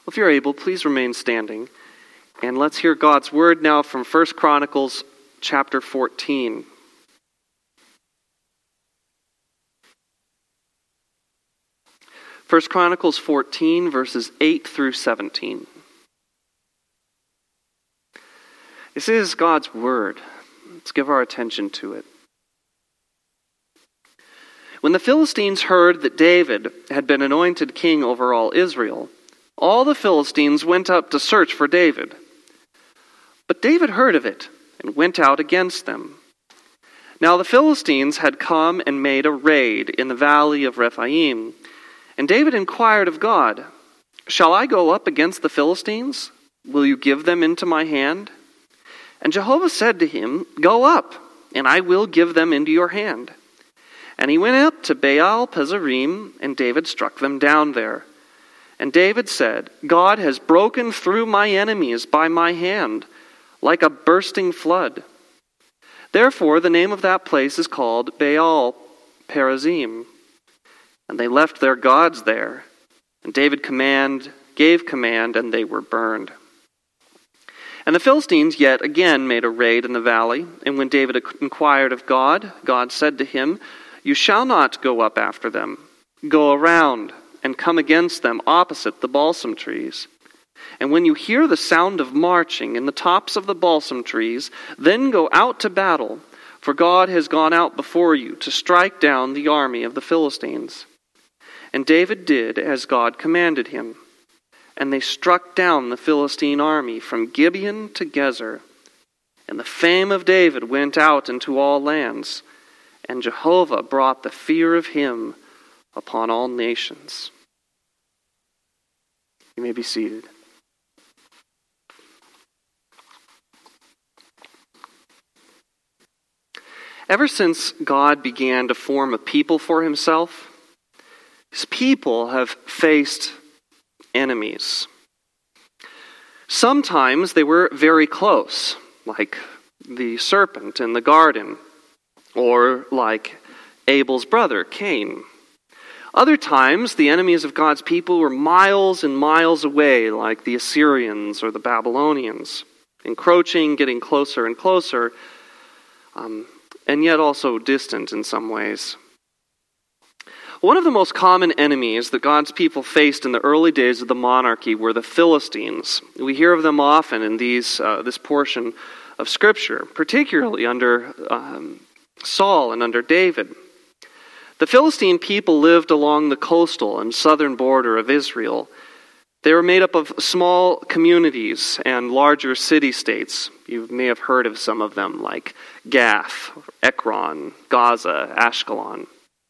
If you're able, please remain standing. And let's hear God's word now from 1 Chronicles chapter 14. First Chronicles 14, verses 8 through 17. This is God's word. Let's give our attention to it. When the Philistines heard that David had been anointed king over all Israel, all the Philistines went up to search for David. But David heard of it and went out against them. Now the Philistines had come and made a raid in the valley of Rephaim, and David inquired of God, "Shall I go up against the Philistines? Will you give them into my hand?" And Jehovah said to him, "Go up, and I will give them into your hand." And he went up to Baal Pezorim, and David struck them down there. And David said, "God has broken through my enemies by my hand, like a bursting flood." Therefore the name of that place is called Baal Perazim. And they left their gods there. And David gave command, and they were burned. And the Philistines yet again made a raid in the valley. And when David inquired of God, God said to him, "You shall not go up after them. Go around and come against them opposite the balsam trees. And when you hear the sound of marching in the tops of the balsam trees, then go out to battle, for God has gone out before you to strike down the army of the Philistines." And David did as God commanded him. And they struck down the Philistine army from Gibeon to Gezer. And the fame of David went out into all lands, and Jehovah brought the fear of him upon all nations. You may be seated. Ever since God began to form a people for himself, his people have faced enemies. Sometimes they were very close, like the serpent in the garden, or like Abel's brother, Cain. Other times, the enemies of God's people were miles and miles away, like the Assyrians or the Babylonians, encroaching, getting closer and closer, and yet also distant in some ways. One of the most common enemies that God's people faced in the early days of the monarchy were the Philistines. We hear of them often in this portion of Scripture, particularly under Saul and under David. The Philistine people lived along the coastal and southern border of Israel. They were made up of small communities and larger city-states. You may have heard of some of them, like Gath, Ekron, Gaza, Ashkelon.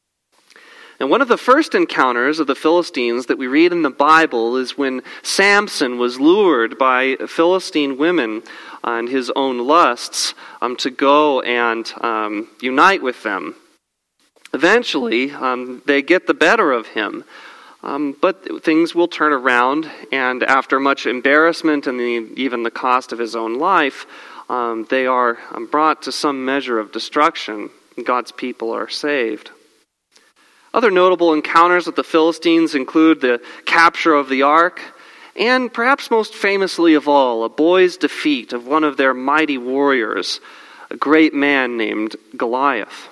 And one of the first encounters of the Philistines that we read in the Bible is when Samson was lured by Philistine women and his own lusts to go and unite with them. Eventually, they get the better of him, but things will turn around, and after much embarrassment and even the cost of his own life, they are brought to some measure of destruction, and God's people are saved. Other notable encounters with the Philistines include the capture of the ark, and perhaps most famously of all, a boy's defeat of one of their mighty warriors, a great man named Goliath.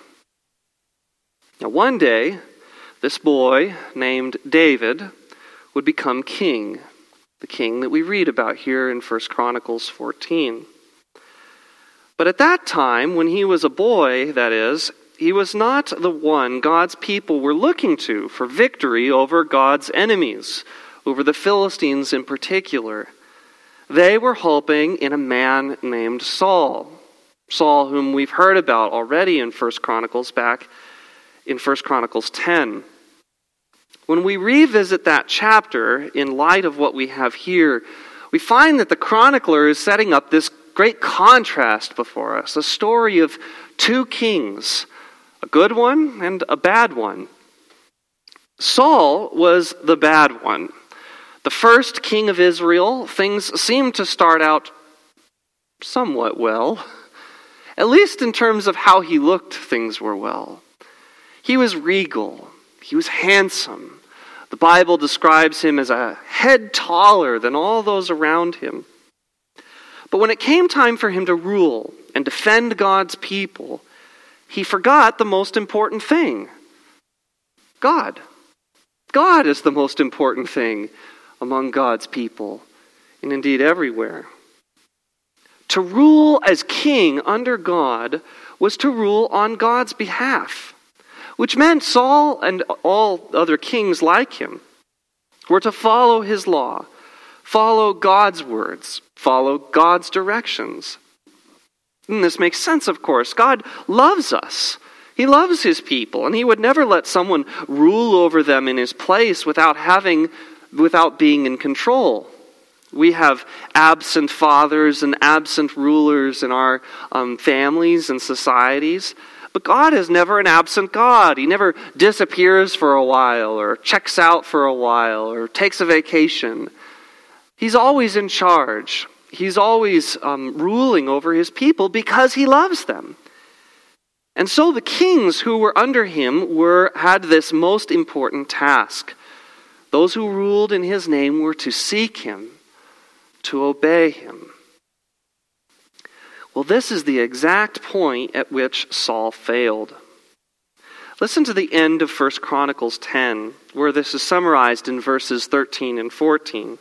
Now one day, this boy named David would become king, the king that we read about here in 1 Chronicles 14. But at that time, when he was a boy, that is, he was not the one God's people were looking to for victory over God's enemies, over the Philistines in particular. They were hoping in a man named Saul. Saul, whom we've heard about already in 1 Chronicles, back in 1 Chronicles 10. When we revisit that chapter in light of what we have here, we find that the chronicler is setting up this great contrast before us, a story of two kings, a good one and a bad one. Saul was the bad one. The first king of Israel. Things seemed to start out somewhat well. At least in terms of how he looked, things were well. He was regal. He was handsome. The The Bible describes him as a head taller than all those around him. But when it came time for him to rule and defend God's people, he forgot the most important thing. God. God is the most important thing among God's people, and indeed everywhere. To rule as king under God was to rule on God's behalf, which meant Saul and all other kings like him were to follow his law, follow God's words, follow God's directions. And this makes sense, of course. God loves us. He loves his people, and he would never let someone rule over them in his place without being in control. We have absent fathers and absent rulers in our families and societies. But God is never an absent God. He never disappears for a while or checks out for a while or takes a vacation. He's always in charge. He's always ruling over his people because he loves them. And so the kings who were under him had this most important task. Those who ruled in his name were to seek him, to obey him. Well, this is the exact point at which Saul failed. Listen to the end of 1 Chronicles 10, where this is summarized in verses 13 and 14.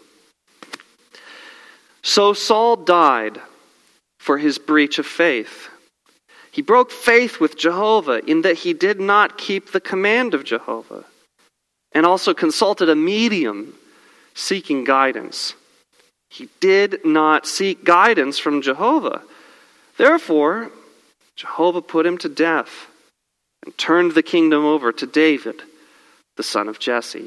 So Saul died for his breach of faith. He broke faith with Jehovah in that he did not keep the command of Jehovah, and also consulted a medium seeking guidance. He did not seek guidance from Jehovah. Therefore, Jehovah put him to death and turned the kingdom over to David, the son of Jesse.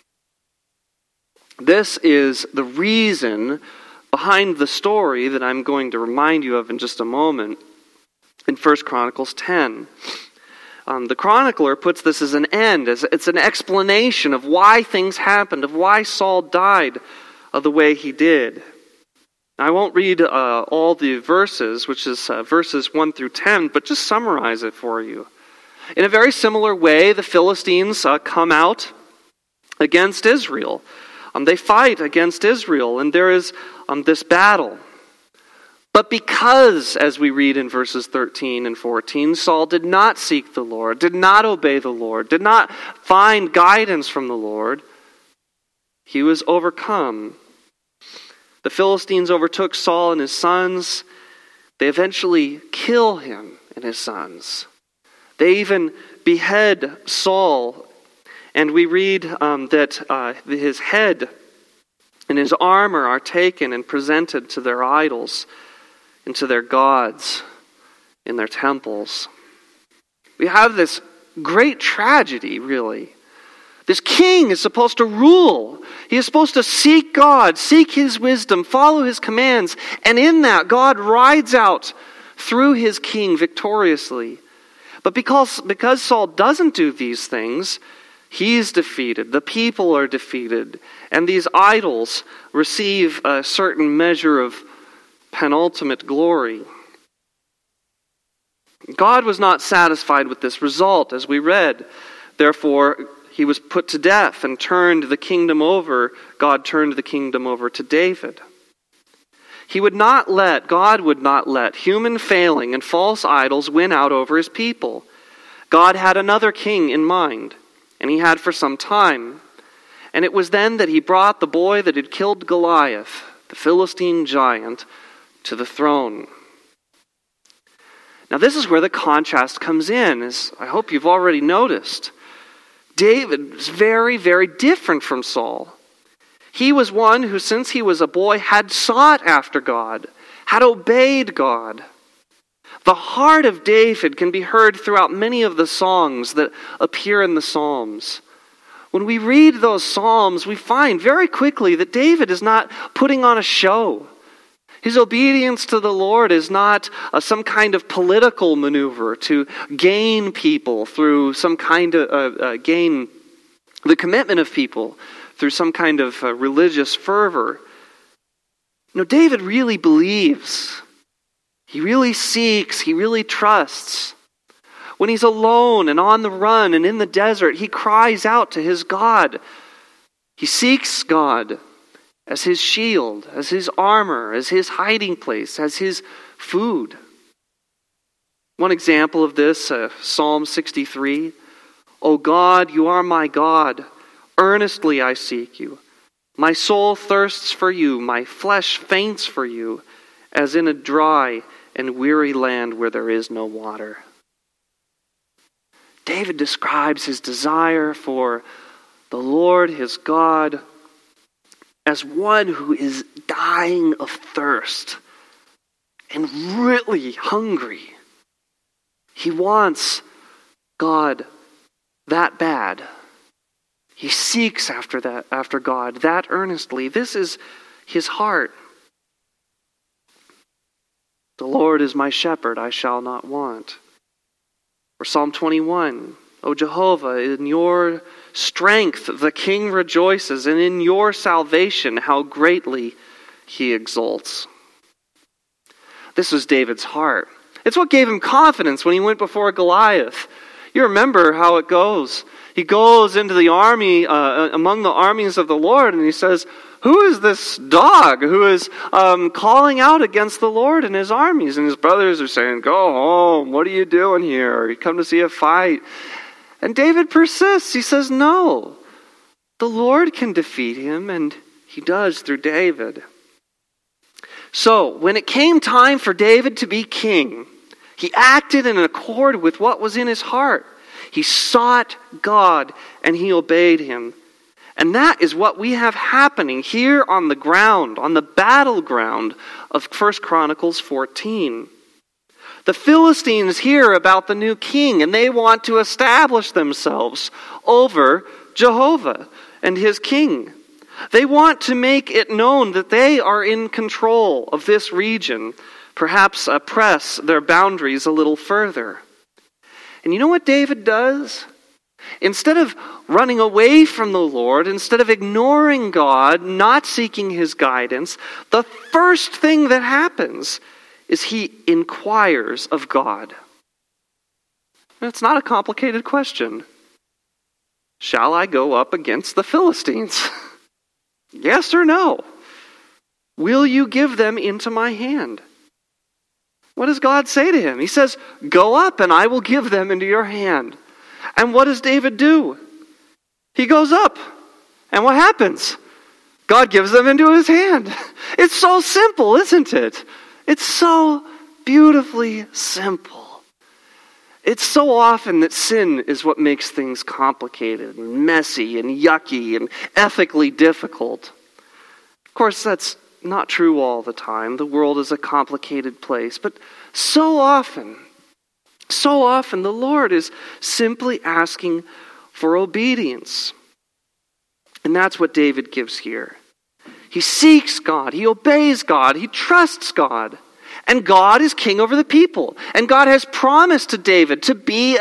This is the reason behind the story that I'm going to remind you of in just a moment in 1 Chronicles 10. The chronicler puts this as an end, as it's an explanation of why things happened, of why Saul died of the way he did. I won't read all the verses, which is verses 1 through 10, but just summarize it for you. In a very similar way, the Philistines come out against Israel. They fight against Israel, and there is this battle. But because, as we read in verses 13 and 14, Saul did not seek the Lord, did not obey the Lord, did not find guidance from the Lord, he was overcome. The Philistines overtook Saul and his sons. They eventually kill him and his sons. They even behead Saul. And we read that his head and his armor are taken and presented to their idols and to their gods in their temples. We have this great tragedy, really. This king is supposed to rule. He is supposed to seek God, seek his wisdom, follow his commands. And in that, God rides out through his king victoriously. But because Saul doesn't do these things, he's defeated. The people are defeated. And these idols receive a certain measure of penultimate glory. God was not satisfied with this result, as we read. Therefore, he was put to death and turned the kingdom over. God turned the kingdom over to David. God would not let human failing and false idols win out over his people. God had another king in mind, and he had for some time. And it was then that he brought the boy that had killed Goliath, the Philistine giant, to the throne. Now this is where the contrast comes in, as I hope you've already noticed. David was very, very different from Saul. He was one who, since he was a boy, had sought after God, had obeyed God. The heart of David can be heard throughout many of the songs that appear in the Psalms. When we read those Psalms, we find very quickly that David is not putting on a show. His obedience to the Lord is not some kind of political maneuver to gain people through some kind of gain the commitment of people through some kind of religious fervor. No, David really believes. He really seeks. He really trusts. When he's alone and on the run and in the desert, he cries out to his God. He seeks God as his shield, as his armor, as his hiding place, as his food. One example of this, Psalm 63. O God, you are my God. Earnestly I seek you. My soul thirsts for you. My flesh faints for you, as in a dry and weary land where there is no water. David describes his desire for the Lord, his God, as one who is dying of thirst and really hungry. He wants God that bad. He seeks after God that earnestly. This is his heart. The Lord is my shepherd, I shall not want. Or Psalm 21, O Jehovah, in your strength the king rejoices, and in your salvation how greatly he exults. This was David's heart. It's what gave him confidence when he went before Goliath. You remember how it goes. He goes into the army, among the armies of the Lord, and he says, who is this dog who is calling out against the Lord and his armies? And his brothers are saying, go home, what are you doing here? You come to see a fight. And David persists. He says, no, the Lord can defeat him, and he does through David. So, when it came time for David to be king, he acted in accord with what was in his heart. He sought God and he obeyed him. And that is what we have happening here on the ground, on the battleground of 1 Chronicles 14. The Philistines hear about the new king and they want to establish themselves over Jehovah and his king. They want to make it known that they are in control of this region, perhaps press their boundaries a little further. And you know what David does? Instead of running away from the Lord, instead of ignoring God, not seeking his guidance, the first thing that happens is he inquires of God. It's not a complicated question. Shall I go up against the Philistines? Yes or no? Will you give them into my hand? What does God say to him? He says, go up and I will give them into your hand. And what does David do? He goes up. And what happens? God gives them into his hand. It's so simple, isn't it? It's so beautifully simple. It's so often that sin is what makes things complicated and messy and yucky and ethically difficult. Of course, that's not true all the time. The world is a complicated place. But so often the Lord is simply asking for obedience. And that's what David gives here. He seeks God. He obeys God. He trusts God. And God is king over the people. And God has promised to David to be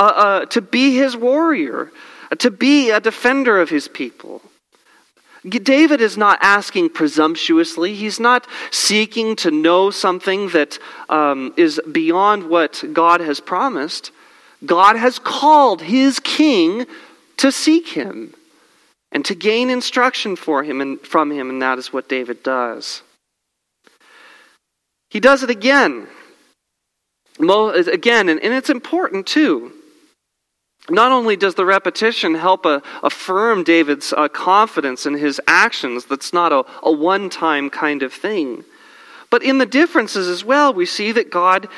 his warrior, to be a defender of his people. David is not asking presumptuously. He's not seeking to know something that is beyond what God has promised. God has called his king to seek him and to gain instruction from him, and that is what David does. He does it again. And it's important too. Not only does the repetition help affirm David's confidence in his actions, that's not a one-time kind of thing, but in the differences as well, we see that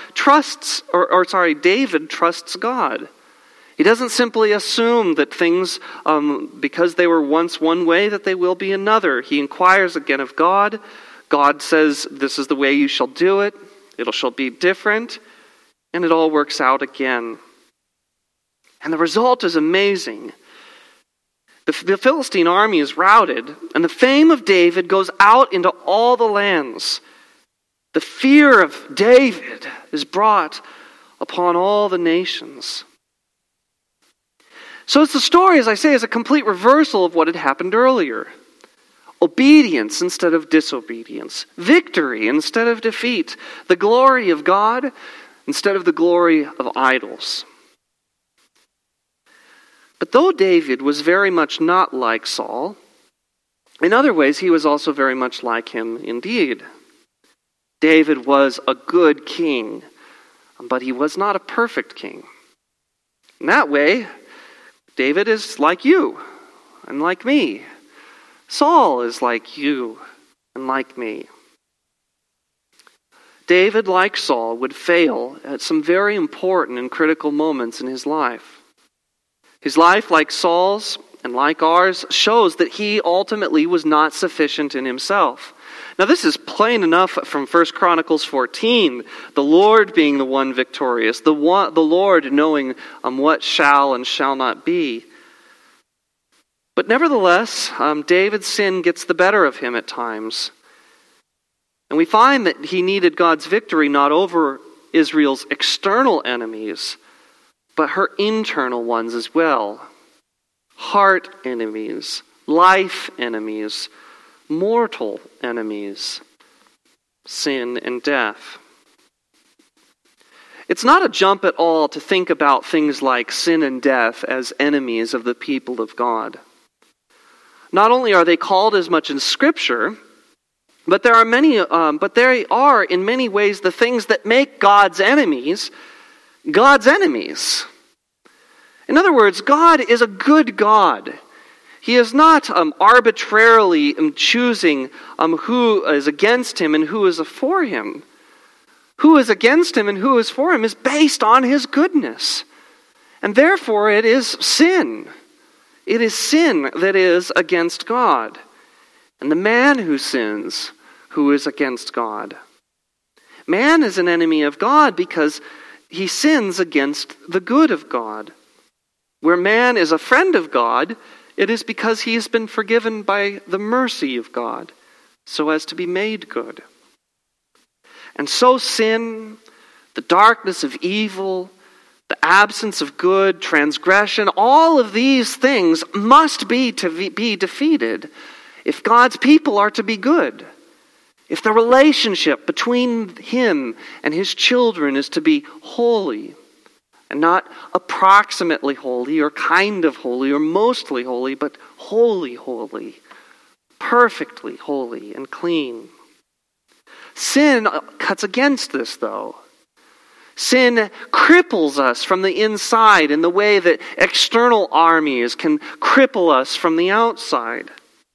David trusts God. He doesn't simply assume that things, because they were once one way, that they will be another. He inquires again of God. God says, this is the way you shall do it. It shall be different. And it all works out again. And the result is amazing. The Philistine army is routed, and the fame of David goes out into all the lands. The fear of David is brought upon all the nations. So it's the story, as I say, is a complete reversal of what had happened earlier. Obedience instead of disobedience. Victory instead of defeat. The glory of God instead of the glory of idols. But though David was very much not like Saul, In other ways, he was also very much like him indeed. David was a good king, but he was not a perfect king. In that way, David is like you and like me. Saul is like you and like me. David, like Saul, would fail at some very important and critical moments in his life. His life, like Saul's and like ours, shows that he ultimately was not sufficient in himself. Now this is plain enough from 1 Chronicles 14, the Lord being the one victorious, the Lord knowing what shall and shall not be. But nevertheless, David's sin gets the better of him at times. And we find that he needed God's victory not over Israel's external enemies, but her internal ones as well. Heart enemies, life enemies, mortal enemies, sin and death. It's not a jump at all to think about things like sin and death as enemies of the people of God. Not only are they called as much in Scripture, but they are in many ways the things that make God's enemies God's enemies. In other words, God is a good God. He is not arbitrarily choosing who is against him and who is for him. Who is against him and who is for him is based on his goodness. And therefore it is sin. It is sin that is against God. And the man who sins, who is against God. Man is an enemy of God because he sins against the good of God. Where man is a friend of God, it is because he has been forgiven by the mercy of God, so as to be made good. And so sin, the darkness of evil, the absence of good, transgression, all of these things must be defeated if God's people are to be good. If the relationship between him and his children is to be holy, and not approximately holy or kind of holy or mostly holy, but wholly holy, perfectly holy and clean. Sin cuts against this, though. Sin cripples us from the inside in the way that external armies can cripple us from the outside.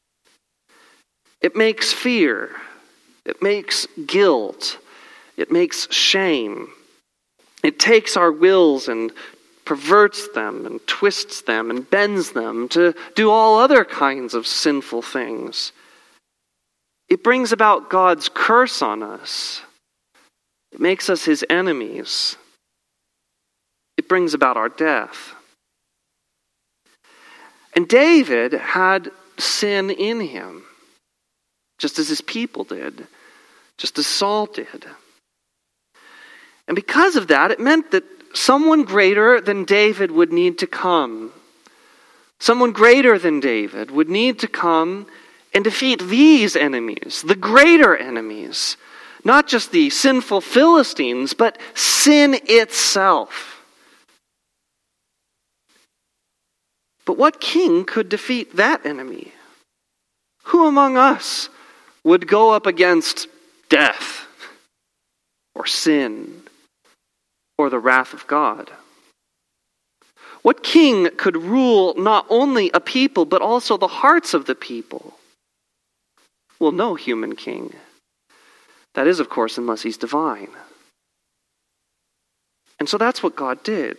It makes fear. It makes guilt. It makes shame. It takes our wills and perverts them and twists them and bends them to do all other kinds of sinful things. It brings about God's curse on us. It makes us his enemies. It brings about our death. And David had sin in him, just as his people did, just as Saul did. And because of that, it meant that someone greater than David would need to come. Someone greater than David would need to come and defeat these enemies, the greater enemies. Not just the sinful Philistines, but sin itself. But what king could defeat that enemy? Who among us would go up against death or sin or the wrath of God? What king could rule not only a people, but also the hearts of the people? Well, no human king. That is, of course, unless he's divine. And so that's what God did.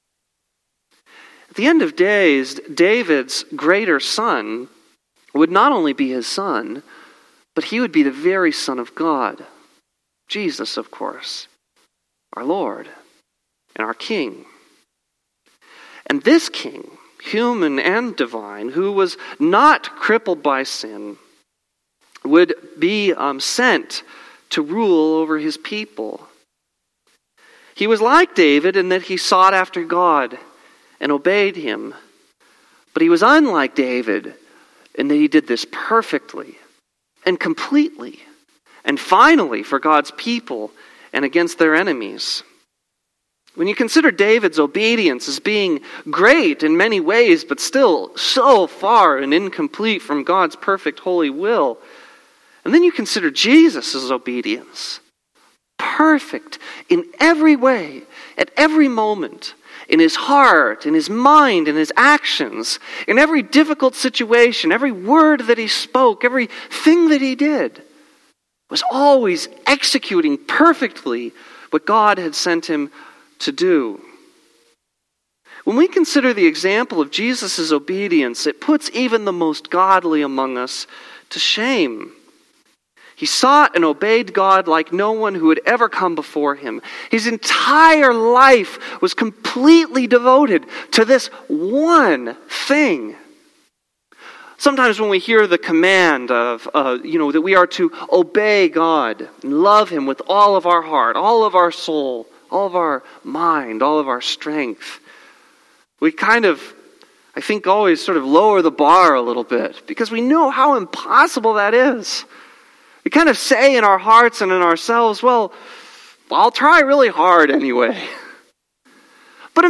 At the end of days, David's greater son would not only be his son, but he would be the very Son of God. Jesus, of course, our Lord and our King. And this King, human and divine, who was not crippled by sin, would be sent to rule over his people. He was like David in that he sought after God and obeyed him. But he was unlike David in that he did this perfectly and completely and finally for God's people and against their enemies. When you consider David's obedience as being great in many ways, but still so far and incomplete from God's perfect holy will, and then you consider Jesus' obedience, perfect in every way, at every moment, in his heart, in his mind, in his actions, in every difficult situation, every word that he spoke, everything that he did, was always executing perfectly what God had sent him to do. When we consider the example of Jesus' obedience, it puts even the most godly among us to shame. He sought and obeyed God like no one who had ever come before him. His entire life was completely devoted to this one thing. Sometimes when we hear the command of, that we are to obey God and love him with all of our heart, all of our soul, all of our mind, all of our strength, we I think, always sort of lower the bar a little bit because we know how impossible that is. We kind of say in our hearts and in ourselves, well, I'll try really hard anyway. But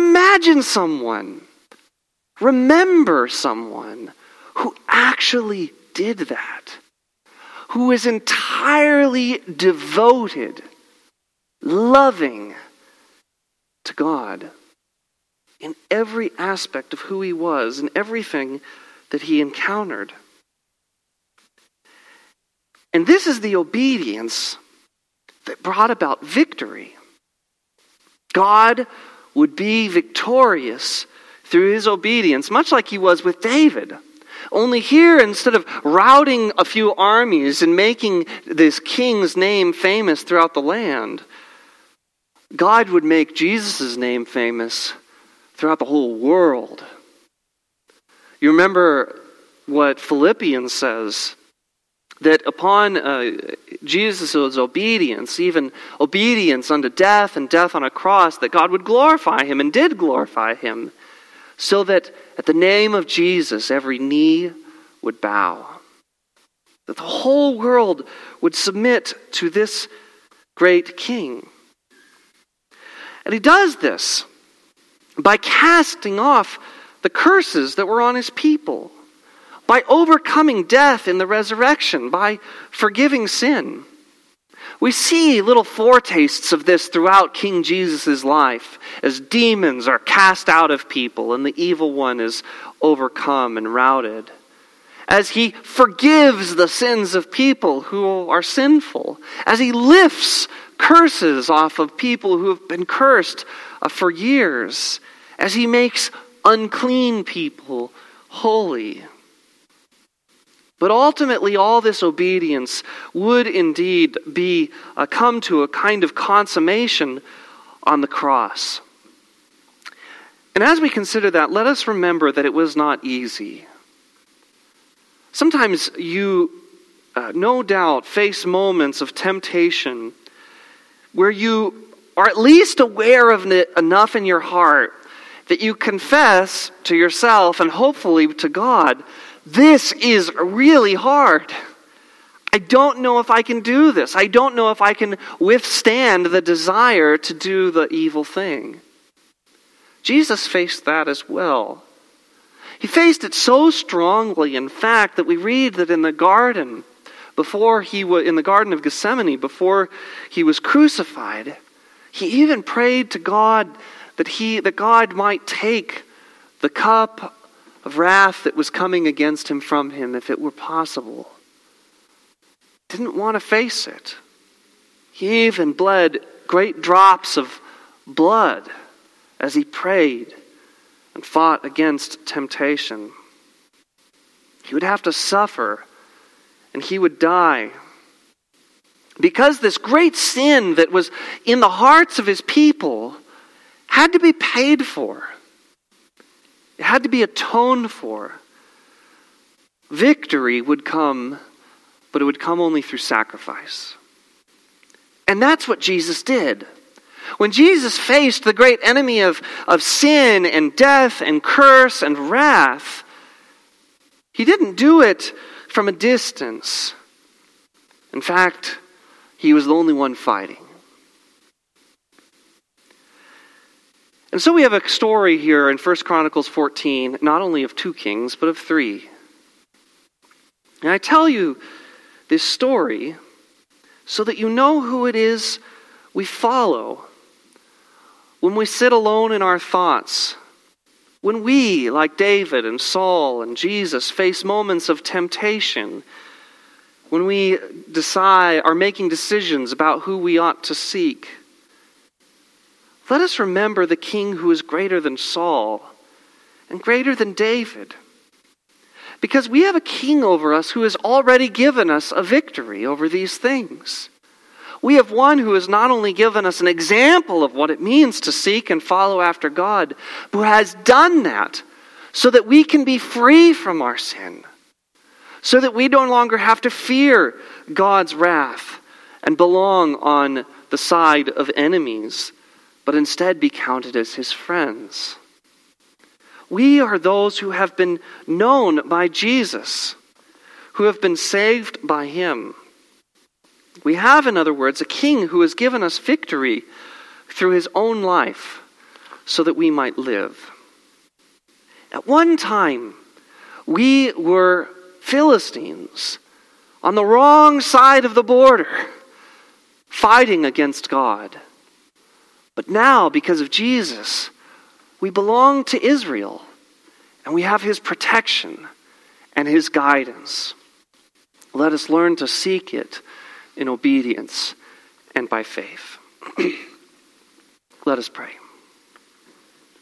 remember someone who actually did that, who is entirely devoted, loving to God in every aspect of who he was and everything that he encountered. And this is the obedience that brought about victory. God would be victorious through his obedience, much like he was with David. Only here, instead of routing a few armies and making this king's name famous throughout the land, God would make Jesus' name famous throughout the whole world. You remember what Philippians says, that upon Jesus' obedience, even obedience unto death and death on a cross, that God would glorify him and did glorify him, so that at the name of Jesus every knee would bow. That the whole world would submit to this great king. And he does this by casting off the curses that were on his people, by overcoming death in the resurrection, by forgiving sin. We see little foretastes of this throughout King Jesus' life, as demons are cast out of people and the evil one is overcome and routed. As he forgives the sins of people who are sinful, as he lifts curses off of people who have been cursed for years, as he makes unclean people holy. But ultimately, all this obedience would indeed be come to a kind of consummation on the cross. And as we consider that, let us remember that it was not easy. Sometimes you, no doubt, face moments of temptation where you are at least aware of it enough in your heart that you confess to yourself and hopefully to God, this is really hard. I don't know if I can do this. I don't know if I can withstand the desire to do the evil thing. Jesus faced that as well. He faced it so strongly, in fact, that we read that in the garden, in the Garden of Gethsemane, before he was crucified, he even prayed to God that God might take the cup of wrath that was coming against him from him, if it were possible. Didn't want to face it. He even bled great drops of blood as he prayed and fought against temptation. He would have to suffer and he would die. Because this great sin that was in the hearts of his people had to be paid for. It had to be atoned for. Victory would come, but it would come only through sacrifice. And that's what Jesus did. When Jesus faced the great enemy of sin and death and curse and wrath, he didn't do it from a distance. In fact, he was the only one fighting. And so we have a story here in 1 Chronicles 14, not only of 2 kings, but of 3. And I tell you this story so that you know who it is we follow when we sit alone in our thoughts, when we, like David and Saul and Jesus, face moments of temptation, when we are making decisions about who we ought to seek. Let us remember the king who is greater than Saul and greater than David. Because we have a king over us who has already given us a victory over these things. We have one who has not only given us an example of what it means to seek and follow after God, but who has done that so that we can be free from our sin, so that we no longer have to fear God's wrath and belong on the side of enemies, but instead be counted as his friends. We are those who have been known by Jesus, who have been saved by him. We have, in other words, a king who has given us victory through his own life so that we might live. At one time, we were Philistines on the wrong side of the border, fighting against God. But now, because of Jesus, we belong to Israel, and we have his protection and his guidance. Let us learn to seek it in obedience and by faith. Let us pray.